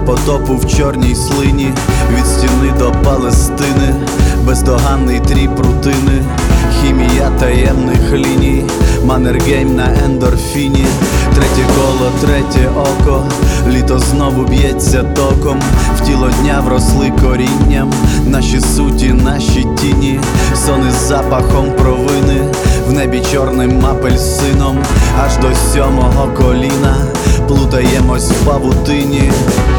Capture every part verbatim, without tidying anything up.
потопу в чорній слині, від стіни до Палестини, бездоганний тріп рутини, хімія таємних ліній, маннергейм на ендорфіні. Третє коло, третє око, літо знову б'ється током, в тіло дня вросли корінням, наші суті, наші тіні, сон із запахом провини, в небі чорним апельсином, аж до сьомого коліна плутаємось в павутині.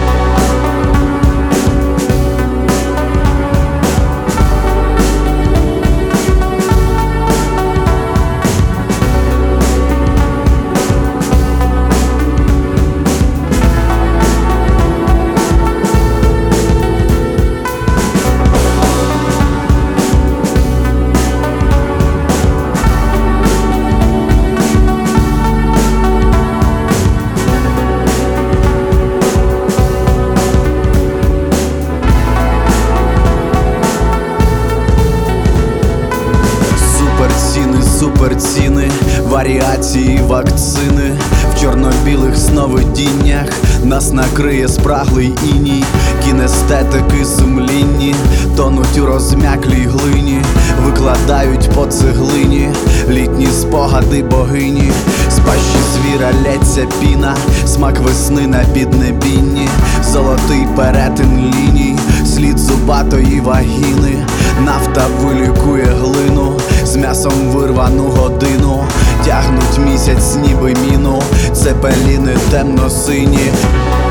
Суперціни, варіації, вакцини, в чорно-білих сновидіннях нас накриє спраглий іній, кінестетики сумлінні тонуть у розм'яклій глині, викладають по цеглині літні спогади богині. З пащі звіра лється піна, смак весни на піднебінні, золотий перетин ліній, слід зубатої вагіни, нафта вилікує глину, з м'ясом вирвану годину, тягнуть місяць ніби міну, цепеліни темно-сині.